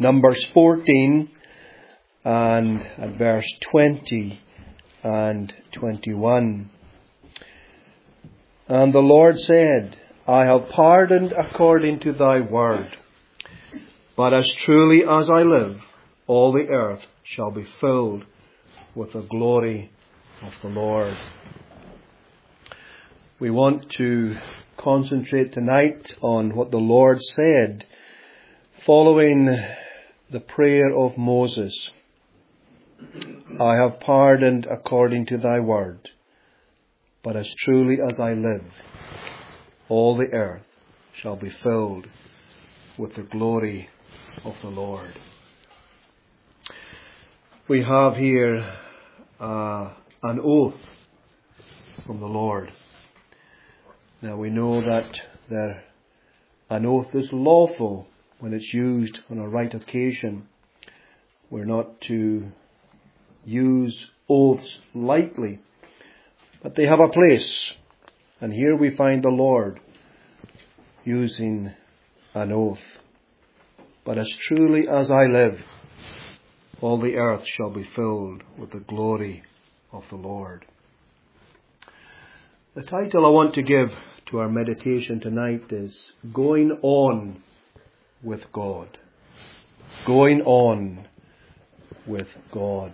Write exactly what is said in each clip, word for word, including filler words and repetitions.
Numbers fourteen and at verse twenty and twenty-one. And the Lord said, I have pardoned according to thy word, but as truly as I live, all the earth shall be filled with the glory of the Lord. We want to concentrate tonight on what the Lord said following the prayer of Moses. I have pardoned according to thy word, but as truly as I live, all the earth shall be filled with the glory of the Lord. We have here uh, an oath from the Lord. Now we know that there, an oath is lawful when it's used on a right occasion. We're not to use oaths lightly, but they have a place. And here we find the Lord using an oath. But as truly as I live, all the earth shall be filled with the glory of the Lord. The title I want to give to our meditation tonight is Going On with God. Going On with God.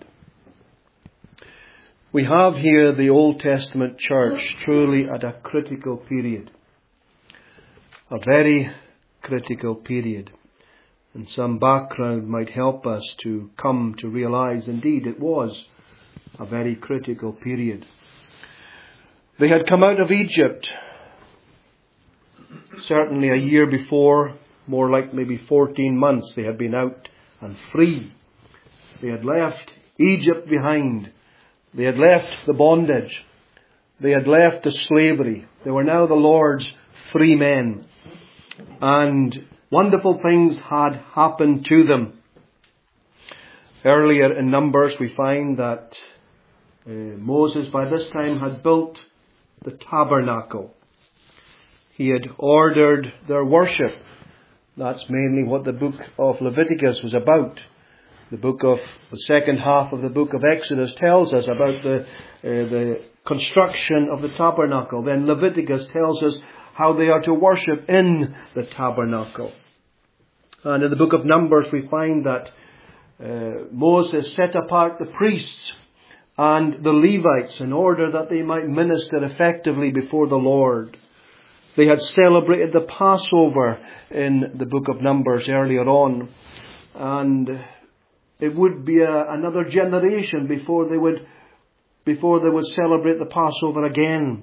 We have here the Old Testament church truly at a critical period. A very critical period. And some background might help us to come to realize indeed it was a very critical period. They had come out of Egypt certainly a year before, more like maybe fourteen months they had been out and free. They had left Egypt behind. They had left the bondage. They had left the slavery. They were now the Lord's free men. And wonderful things had happened to them. Earlier in Numbers we find that uh, Moses by this time had built the tabernacle. He had ordered their worship. That's mainly what the book of Leviticus was about. The book of the second half of the book of Exodus tells us about the uh, the construction of the tabernacle. Then Leviticus tells us how they are to worship in the tabernacle. And in the book of Numbers we find that uh, Moses set apart the priests and the Levites in order that they might minister effectively before the Lord. They had celebrated the Passover in the book of Numbers earlier on. And it would be a, another generation before they would before they would celebrate the Passover again.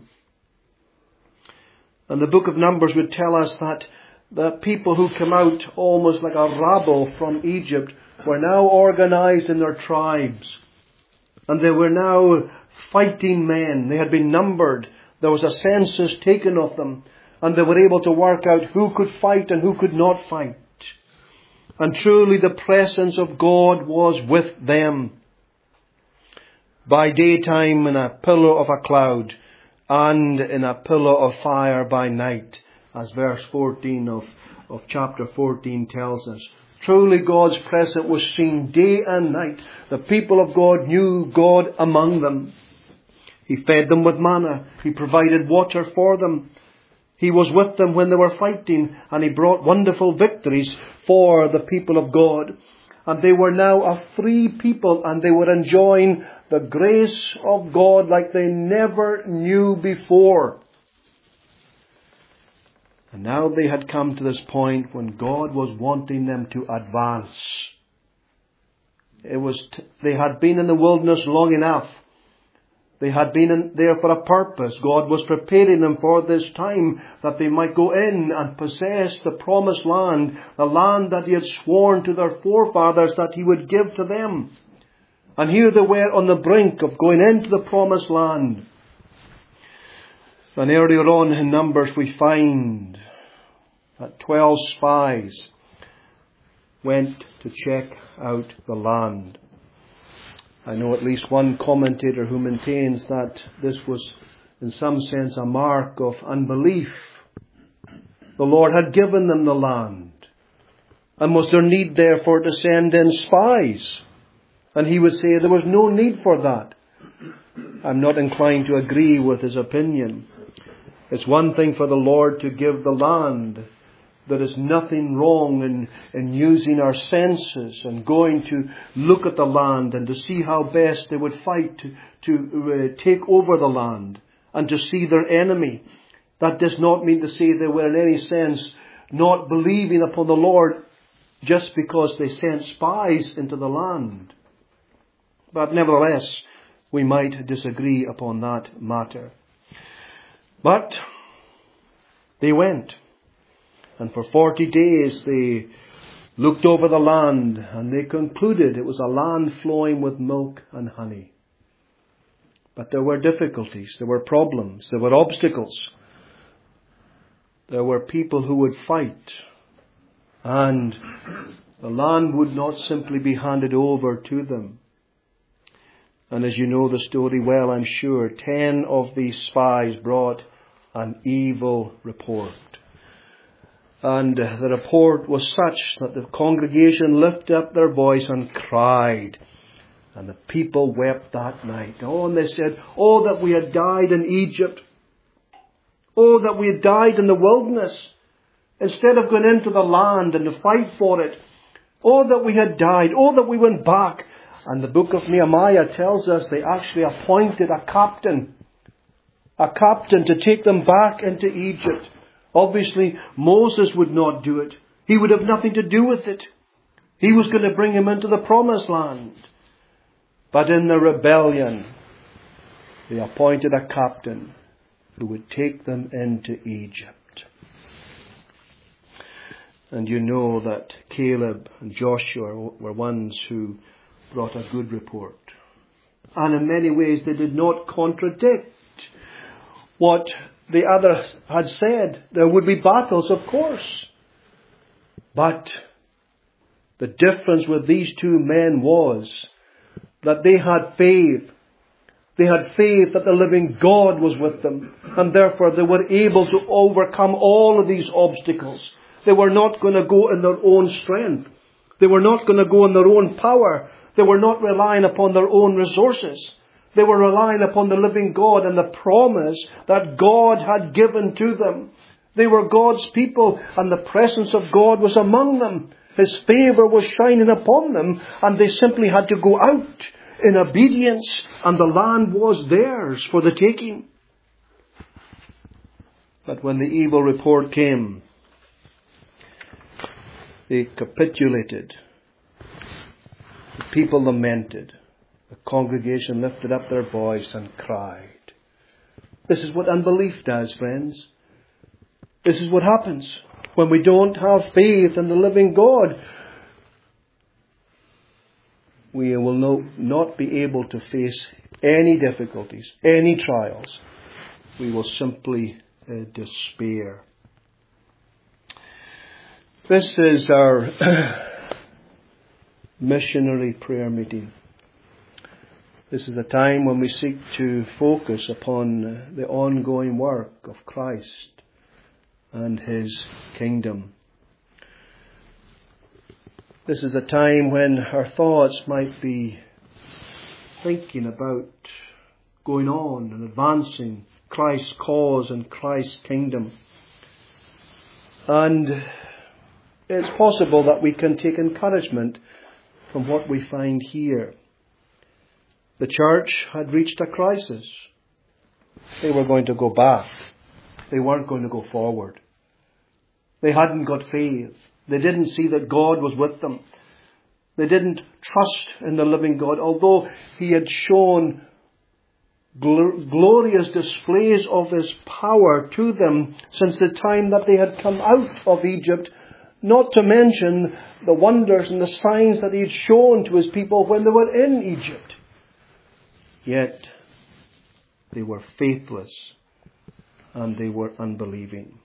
And the book of Numbers would tell us that the people who came out almost like a rabble from Egypt were now organized in their tribes. And they were now fighting men. They had been numbered. There was a census taken of them. And they were able to work out who could fight and who could not fight. And truly the presence of God was with them. By daytime in a pillar of a cloud, and in a pillar of fire by night, as verse fourteen of, of chapter fourteen tells us. Truly God's presence was seen day and night. The people of God knew God among them. He fed them with manna. He provided water for them. He was with them when they were fighting, and He brought wonderful victories for the people of God. And they were now a free people, and they were enjoying the grace of God like they never knew before. And now they had come to this point when God was wanting them to advance. It was t- they had been in the wilderness long enough. They had been in there for a purpose. God was preparing them for this time that they might go in and possess the promised land, the land that He had sworn to their forefathers that He would give to them. And here they were on the brink of going into the promised land. And earlier on in Numbers we find that twelve spies went to check out the land. I know at least one commentator who maintains that this was in some sense a mark of unbelief. The Lord had given them the land. And was there need therefore to send in spies? And he would say there was no need for that. I'm not inclined to agree with his opinion. It's one thing for the Lord to give the land. There is nothing wrong in, in using our senses and going to look at the land and to see how best they would fight to, to uh, take over the land and to see their enemy. That does not mean to say they were in any sense not believing upon the Lord just because they sent spies into the land. But nevertheless, we might disagree upon that matter. But they went. And for forty days they looked over the land and they concluded it was a land flowing with milk and honey. But there were difficulties, there were problems, there were obstacles. There were people who would fight. And the land would not simply be handed over to them. And as you know the story well, I'm sure, ten of these spies brought an evil report. And the report was such that the congregation lifted up their voice and cried. And the people wept that night. Oh, and they said, oh, that we had died in Egypt. Oh, that we had died in the wilderness. Instead of going into the land and to fight for it. Oh, that we had died. Oh, that we went back. And the book of Nehemiah tells us they actually appointed a captain. A captain to take them back into Egypt. Obviously, Moses would not do it. He would have nothing to do with it. He was going to bring him into the promised land. But in the rebellion, they appointed a captain who would take them into Egypt. And you know that Caleb and Joshua were ones who brought a good report. And in many ways they did not contradict what the others had said. There would be battles, of course. But the difference with these two men was that they had faith. They had faith that the living God was with them. And therefore they were able to overcome all of these obstacles. They were not going to go in their own strength. They were not going to go in their own power. They were not relying upon their own resources. They were relying upon the living God and the promise that God had given to them. They were God's people and the presence of God was among them. His favour was shining upon them and they simply had to go out in obedience and the land was theirs for the taking. But when the evil report came, they capitulated. The people lamented. The congregation lifted up their voice and cried. This is what unbelief does, friends. This is what happens when we don't have faith in the living God. We will no, not be able to face any difficulties, any trials. We will simply uh, despair. This is our missionary prayer meeting. This is a time when we seek to focus upon the ongoing work of Christ and His kingdom. This is a time when our thoughts might be thinking about going on and advancing Christ's cause and Christ's kingdom. And it's possible that we can take encouragement from what we find here. The church had reached a crisis. They were going to go back. They weren't going to go forward. They hadn't got faith. They didn't see that God was with them. They didn't trust in the living God. Although He had shown gl- glorious displays of His power to them since the time that they had come out of Egypt. Not to mention the wonders and the signs that He had shown to His people when they were in Egypt. Yet they were faithless and they were unbelieving.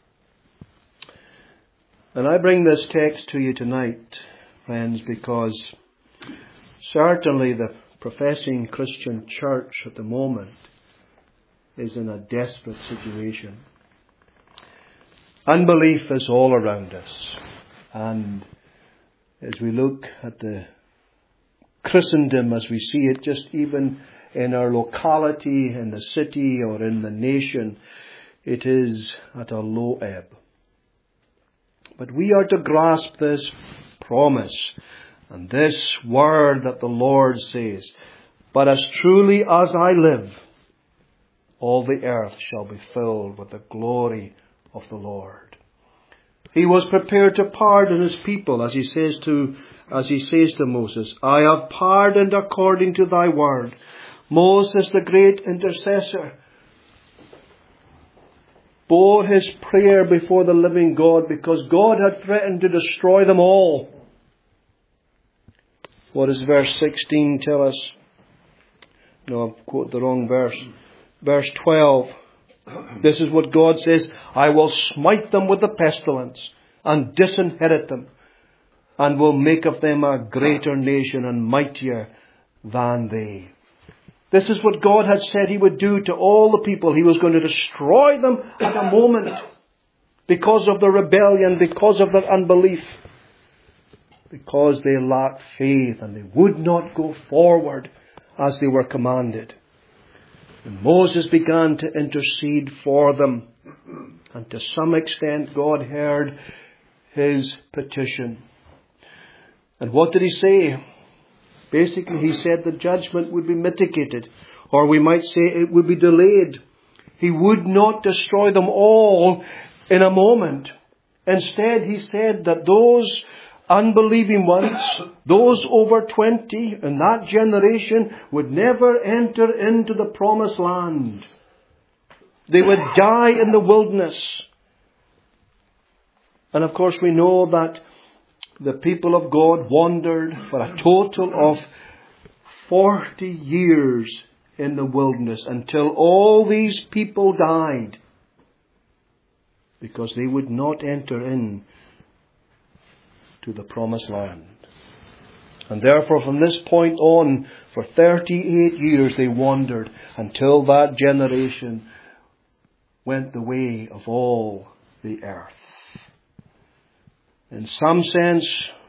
And I bring this text to you tonight, friends, because certainly the professing Christian church at the moment is in a desperate situation. Unbelief is all around us, and as we look at the Christendom as we see it, just even in our locality, in the city or in the nation, it is at a low ebb. But we are to grasp this promise and this word that the Lord says, "But as truly as I live, all the earth shall be filled with the glory of the Lord." He was prepared to pardon his people, as he says to, as he says to Moses, "I have pardoned according to thy word." Moses, the great intercessor, bore his prayer before the living God because God had threatened to destroy them all. What does verse sixteen tell us? No, I've quoted the wrong verse. Verse twelve. This is what God says, "I will smite them with the pestilence and disinherit them, and will make of them a greater nation and mightier than they." This is what God had said He would do to all the people. He was going to destroy them at a moment because of their rebellion, because of their unbelief, because they lacked faith and they would not go forward as they were commanded. And Moses began to intercede for them. And to some extent God heard his petition. And what did he say? Basically, he said the judgment would be mitigated, or we might say it would be delayed. He would not destroy them all in a moment. Instead, he said that those unbelieving ones, those over twenty in that generation, would never enter into the promised land. They would die in the wilderness. And of course, we know that the people of God wandered for a total of forty years in the wilderness until all these people died, because they would not enter in to the promised land. And therefore from this point on, for thirty-eight years they wandered until that generation went the way of all the earth. In some sense,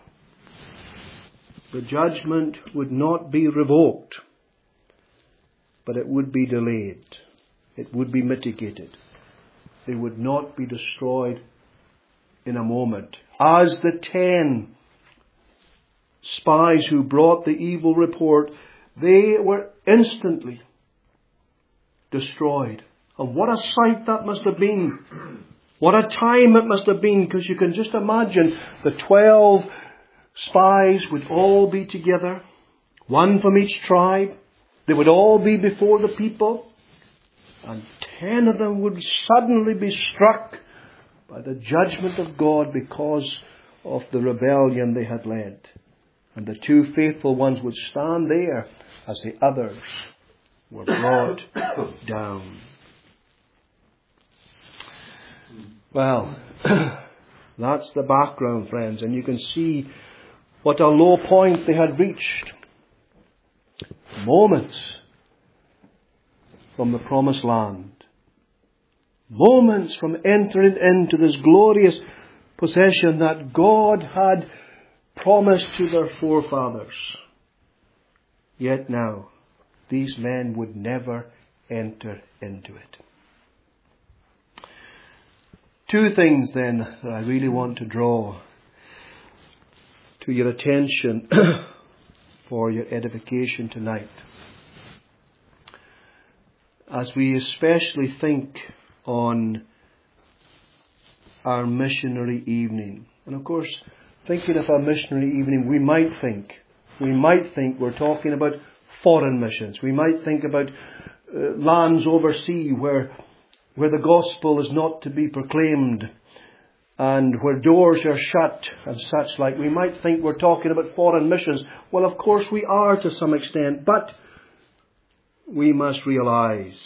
the judgment would not be revoked, but it would be delayed. It would be mitigated. They would not be destroyed in a moment. As the ten spies who brought the evil report, they were instantly destroyed. And what a sight that must have been. What a time it must have been, because you can just imagine the twelve spies would all be together, one from each tribe. They would all be before the people, and ten of them would suddenly be struck by the judgment of God because of the rebellion they had led. And the two faithful ones would stand there as the others were brought down. Well, that's the background, friends, and you can see what a low point they had reached. Moments from the promised land. Moments from entering into this glorious possession that God had promised to their forefathers. Yet now, these men would never enter into it. Two things then that I really want to draw to your attention for your edification tonight, as we especially think on our missionary evening. And of course, thinking of our missionary evening, we might think, we might think we're talking about foreign missions. We might think about uh, lands overseas where where the gospel is not to be proclaimed and where doors are shut and such like. We might think we're talking about foreign missions. Well, of course we are to some extent, but we must realize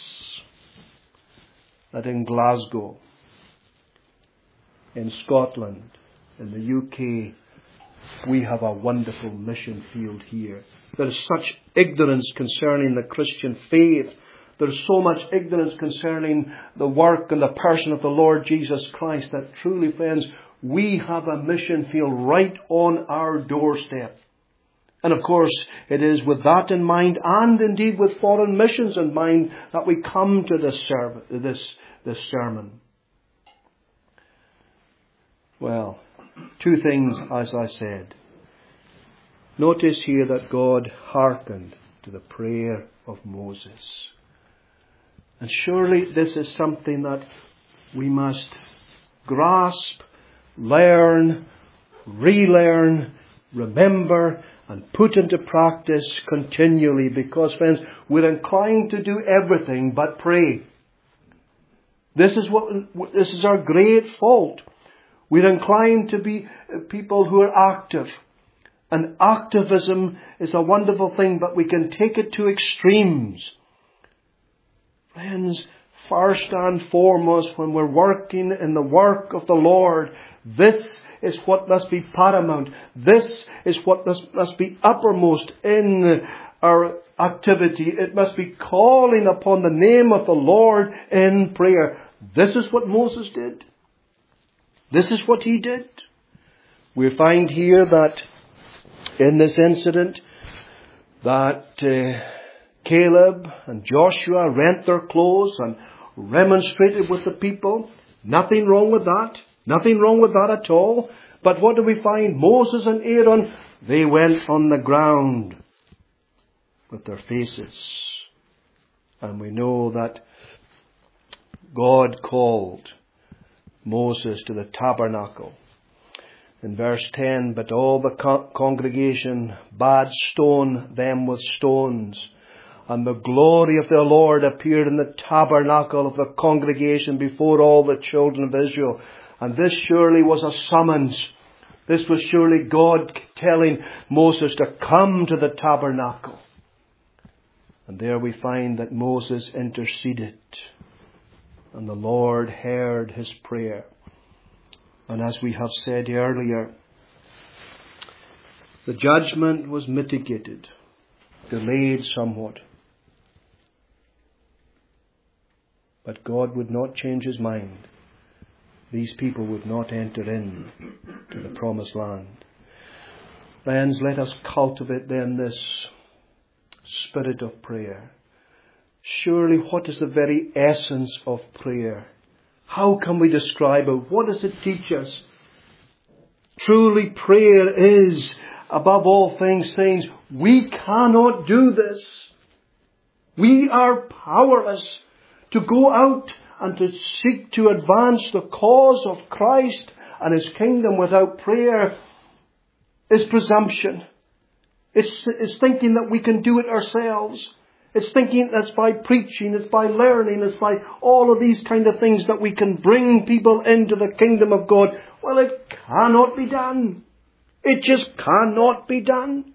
that in Glasgow, in Scotland, in the U K, we have a wonderful mission field here. There is such ignorance concerning the Christian faith. There's so much ignorance concerning the work and the person of the Lord Jesus Christ that truly, friends, we have a mission field right on our doorstep. And of course, it is with that in mind, and indeed with foreign missions in mind, that we come to this sermon. This, this sermon. Well, two things, as I said. Notice here that God hearkened to the prayer of Moses. And surely this is something that we must grasp, learn, relearn, remember, and put into practice continually. Because, friends, we're inclined to do everything but pray. This is what, this is our great fault. We're inclined to be people who are active. And activism is a wonderful thing, but we can take it to extremes. Friends, first and foremost, when we're working in the work of the Lord, this is what must be paramount. This is what must, must be uppermost in our activity. It must be calling upon the name of the Lord in prayer. This is what Moses did. This is what he did. We find here that in this incident that uh, Caleb and Joshua rent their clothes and remonstrated with the people. Nothing wrong with that. Nothing wrong with that at all. But what do we find? Moses and Aaron, they went on the ground with their faces. And we know that God called Moses to the tabernacle. In verse ten, but all the co- congregation bade stone them with stones. And the glory of the Lord appeared in the tabernacle of the congregation before all the children of Israel. And this surely was a summons. This was surely God telling Moses to come to the tabernacle. And there we find that Moses interceded. And the Lord heard his prayer. And as we have said earlier, the judgment was mitigated, delayed somewhat. But God would not change his mind. These people would not enter in to the promised land. Friends, let us cultivate then this spirit of prayer. Surely, what is the very essence of prayer? How can we describe it? What does it teach us? Truly, prayer is, above all things, saying, we cannot do this. We are powerless to go out and to seek to advance the cause of Christ and his kingdom without prayer is presumption. It's, it's thinking that we can do it ourselves. It's thinking that's by preaching, it's by learning, it's by all of these kind of things that we can bring people into the kingdom of God. Well, it cannot be done. It just cannot be done.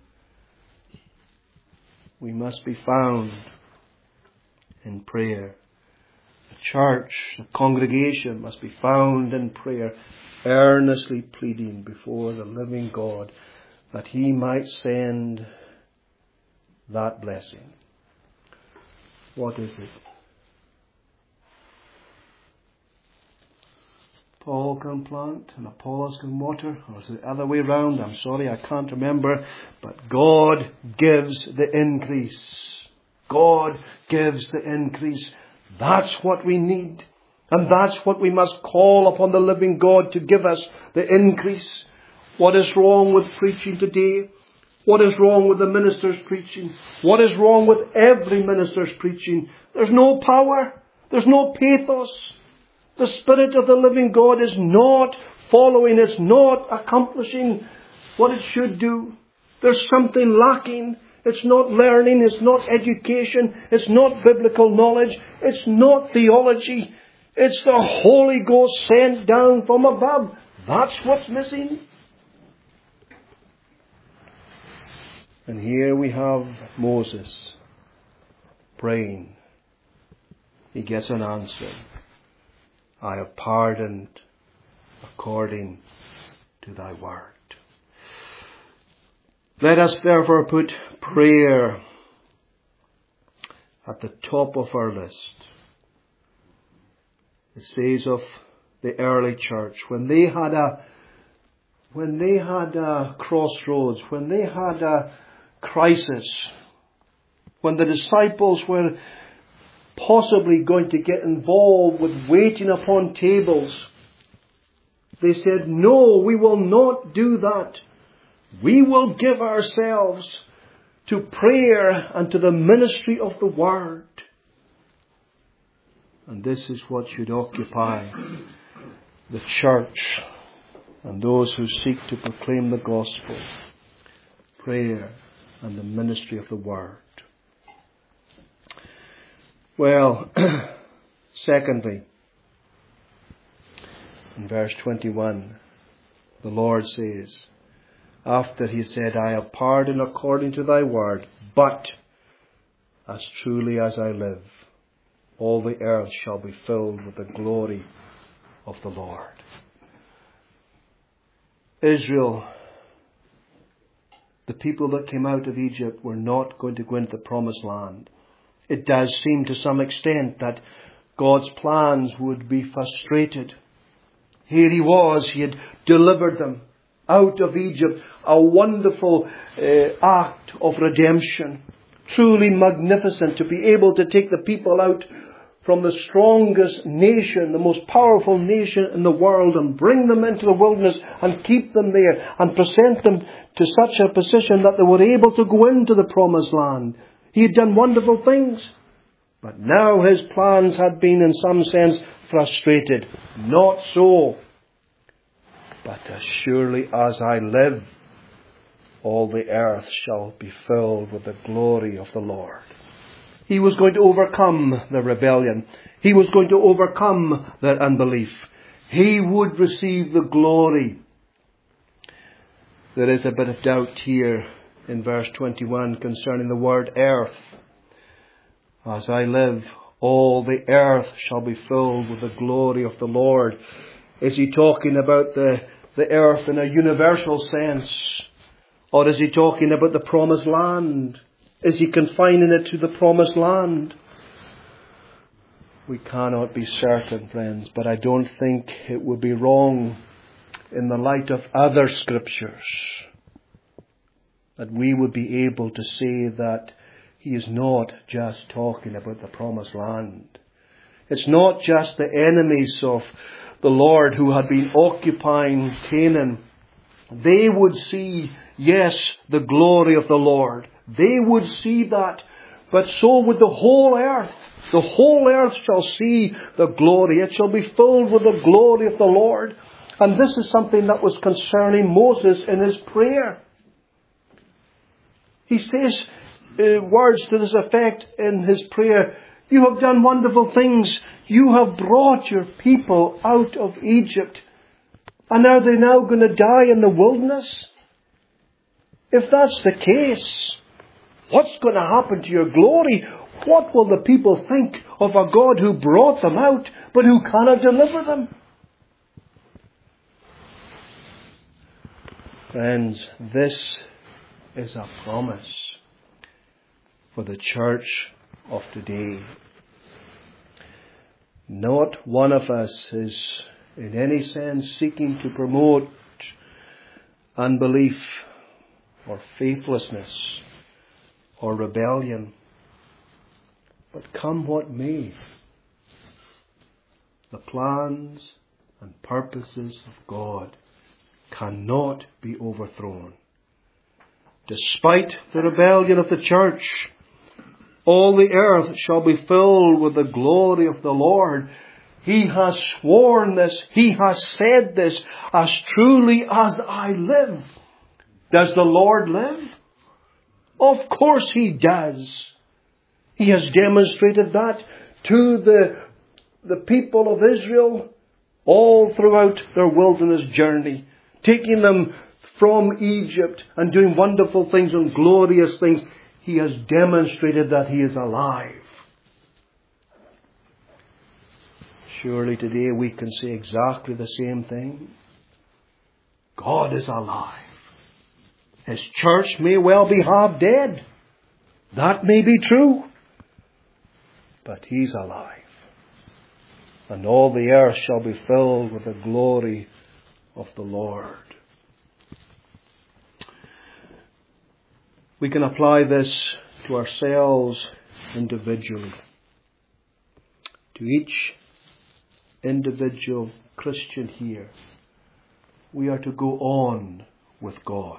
We must be found in prayer. The church, the congregation must be found in prayer, earnestly pleading before the living God that he might send that blessing. What is it? Paul can plant and Apollos can water, or is it the other way round? I'm sorry, I can't remember. But God gives the increase. God gives the increase. That's what we need. And that's what we must call upon the living God to give us, the increase. What is wrong with preaching today? What is wrong with the minister's preaching? What is wrong with every minister's preaching? There's no power. There's no pathos. The Spirit of the living God is not following. It's not accomplishing what it should do. There's something lacking. It's not learning. It's not education. It's not biblical knowledge. It's not theology. It's the Holy Ghost sent down from above. That's what's missing. And here we have Moses praying. He gets an answer. I have pardoned according to thy word. Let us therefore put prayer at the top of our list. It says of the early church, when they had a when they had a crossroads, when they had a crisis, when the disciples were possibly going to get involved with waiting upon tables, they said, no, we will not do that. We will give ourselves to prayer and to the ministry of the Word. And this is what should occupy the church and those who seek to proclaim the gospel. Prayer and the ministry of the Word. Well, secondly, in verse twenty-one, the Lord says, after He said, I have pardoned according to thy word, but as truly as I live, all the earth shall be filled with the glory of the Lord. Israel, the people that came out of Egypt, were not going to go into the promised land. It does seem to some extent that God's plans would be frustrated. Here He was, He had delivered them out of Egypt, a wonderful uh, act of redemption. Truly magnificent to be able to take the people out from the strongest nation, the most powerful nation in the world, and bring them into the wilderness and keep them there and present them to such a position that they were able to go into the promised land. He had done wonderful things. But now His plans had been in some sense frustrated. Not so. But as surely as I live, all the earth shall be filled with the glory of the Lord. He was going to overcome the rebellion. He was going to overcome their unbelief. He would receive the glory. There is a bit of doubt here in verse twenty-one concerning the word earth. As I live, all the earth shall be filled with the glory of the Lord. Is He talking about the, the earth in a universal sense? Or is He talking about the promised land? Is He confining it to the promised land? We cannot be certain, friends, but I don't think it would be wrong in the light of other scriptures that we would be able to say that He is not just talking about the promised land. It's not just the enemies of the Lord who had been occupying Canaan. They would see, yes, the glory of the Lord. They would see that. But so would the whole earth. The whole earth shall see the glory. It shall be filled with the glory of the Lord. And this is something that was concerning Moses in his prayer. He says uh, words to this effect in his prayer. You have done wonderful things. You have brought your people out of Egypt. And are they now going to die in the wilderness? If that's the case, what's going to happen to your glory? What will the people think of a God who brought them out, but who cannot deliver them? Friends, this is a promise for the church of today. Not one of us is in any sense seeking to promote unbelief or faithlessness or rebellion. But come what may, the plans and purposes of God cannot be overthrown. Despite the rebellion of the church, all the earth shall be filled with the glory of the Lord. He has sworn this. He has said this. As truly as I live. Does the Lord live? Of course He does. He has demonstrated that to the, the people of Israel all throughout their wilderness journey. Taking them from Egypt and doing wonderful things and glorious things. He has demonstrated that He is alive. Surely today we can say exactly the same thing. God is alive. His church may well be half dead. That may be true. But He's alive. And all the earth shall be filled with the glory of the Lord. We can apply this to ourselves individually. To each individual Christian here, we are to go on with God.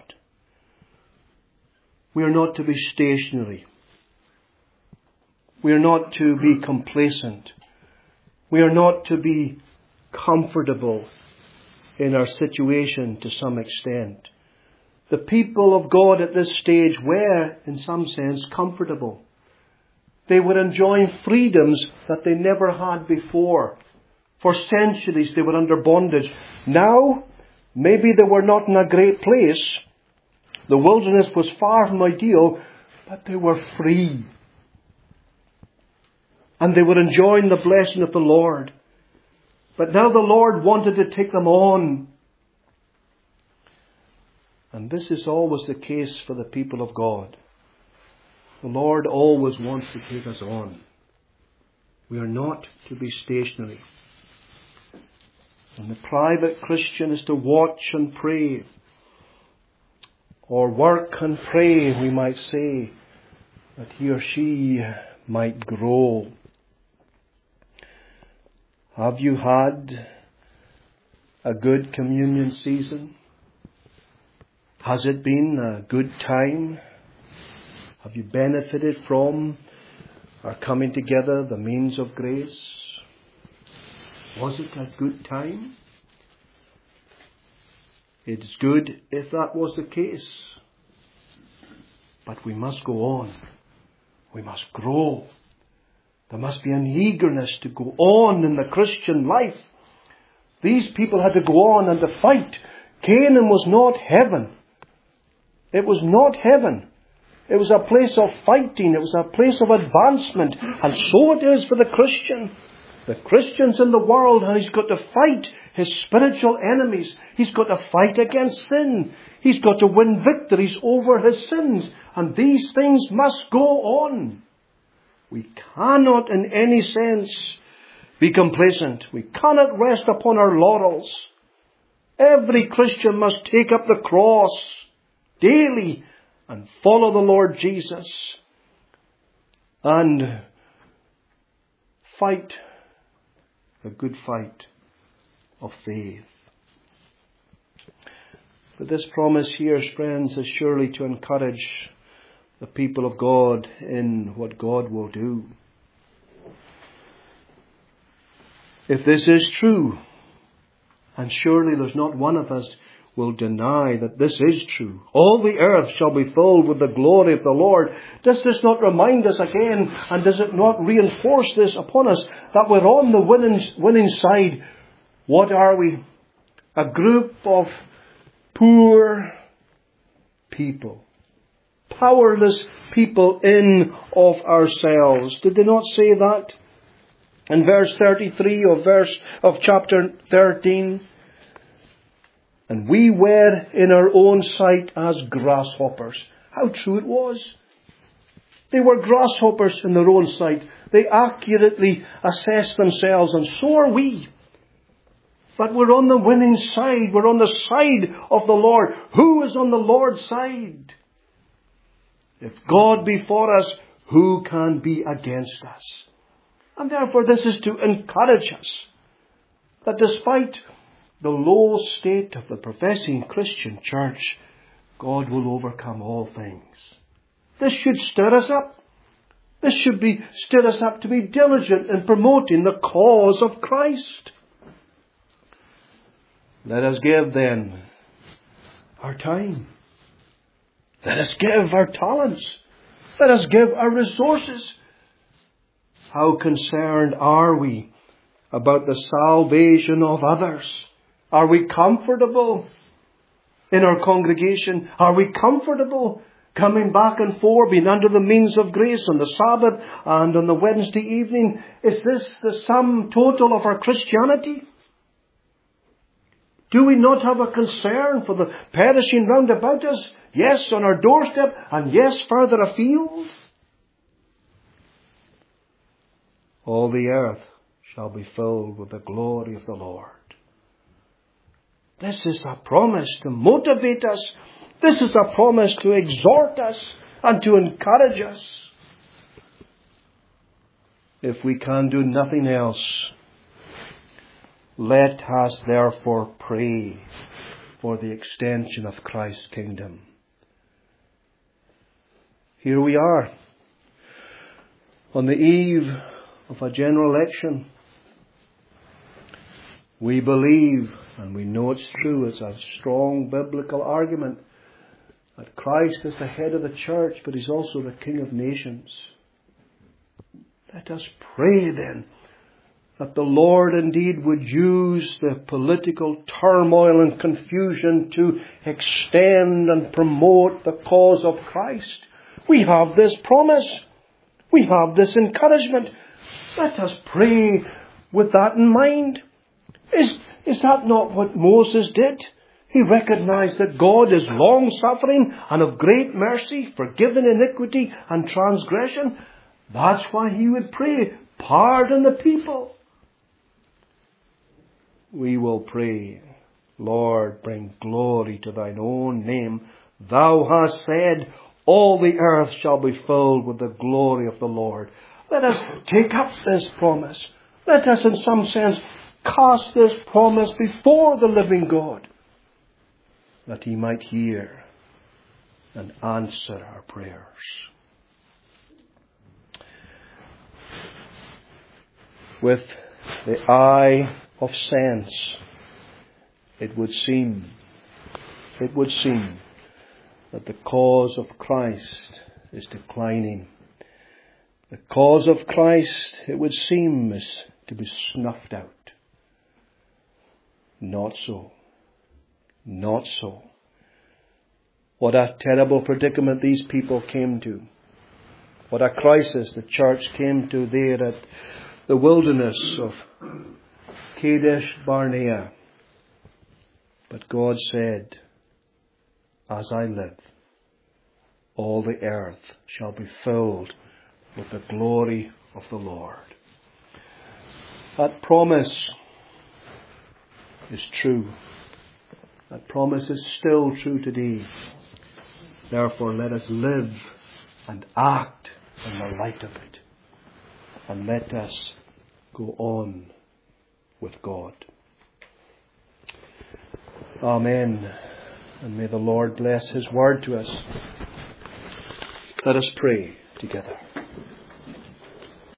We are not to be stationary. We are not to be complacent. We are not to be comfortable in our situation to some extent. The people of God at this stage were, in some sense, comfortable. They were enjoying freedoms that they never had before. For centuries they were under bondage. Now, maybe they were not in a great place. The wilderness was far from ideal, but they were free. And they were enjoying the blessing of the Lord. But now the Lord wanted to take them on. And this is always the case for the people of God. The Lord always wants to take us on. We are not to be stationary. And the private Christian is to watch and pray. Or work and pray, we might say, that he or she might grow. Have you had a good communion season? Has it been a good time? Have you benefited from our coming together, the means of grace? Was it a good time? It's good if that was the case. But we must go on. We must grow. There must be an eagerness to go on in the Christian life. These people had to go on and to fight. Canaan was not heaven. It was not heaven. It was a place of fighting. It was a place of advancement. And so it is for the Christian. The Christian's in the world and he's got to fight his spiritual enemies. He's got to fight against sin. He's got to win victories over his sins. And these things must go on. We cannot in any sense be complacent. We cannot rest upon our laurels. Every Christian must take up the cross daily and follow the Lord Jesus and fight a good fight of faith. But this promise here, friends, is surely to encourage the people of God in what God will do. If this is true, and surely there's not one of us will deny that this is true. All the earth shall be filled with the glory of the Lord. Does this not remind us again, and does it not reinforce this upon us, that we're on the winning, winning side? What are we? A group of poor people. Powerless people in of ourselves. Did they not say that? In verse thirty-three of verse of chapter thirteen. And we were in our own sight as grasshoppers. How true it was. They were grasshoppers in their own sight. They accurately assessed themselves, and so are we. But we're on the winning side. We're on the side of the Lord. Who is on the Lord's side? If God be for us, who can be against us? And therefore this is to encourage us that despite the low state of the professing Christian church, God will overcome all things. This should stir us up. This should be stir us up to be diligent in promoting the cause of Christ. Let us give then our time. Let us give our talents. Let us give our resources. How concerned are we about the salvation of others? Are we comfortable in our congregation? Are we comfortable coming back and forth, being under the means of grace on the Sabbath and on the Wednesday evening? Is this the sum total of our Christianity? Do we not have a concern for the perishing round about us? Yes, on our doorstep, and yes, further afield. All the earth shall be filled with the glory of the Lord. This is a promise to motivate us. This is a promise to exhort us. and to encourage us. If we can do nothing else, let us therefore pray for the extension of Christ's kingdom. Here we are, on the eve of a general election. We believe, and we know it's true, it's a strong biblical argument, that Christ is the head of the church, but He's also the King of nations. Let us pray then that the Lord indeed would use the political turmoil and confusion to extend and promote the cause of Christ. We have this promise. We have this encouragement. Let us pray with that in mind. Is, is that not what Moses did? He recognized that God is long-suffering and of great mercy, forgiving iniquity and transgression. That's why he would pray, pardon the people. We will pray, Lord, bring glory to thine own name. Thou hast said, all the earth shall be filled with the glory of the Lord. Let us take up this promise. Let us in some sense cast this promise before the living God, that He might hear and answer our prayers. With the eye of sense, it would seem, it would seem that the cause of Christ is declining. The cause of Christ, it would seem, is to be snuffed out. Not so. Not so. What a terrible predicament these people came to. What a crisis the church came to there at the wilderness of Kadesh Barnea. But God said, as I live, all the earth shall be filled with the glory of the Lord. That promise is true. That promise is still true today. Therefore, let us live and act in the light of it. And let us go on with God. Amen. And may the Lord bless His word to us. Let us pray together.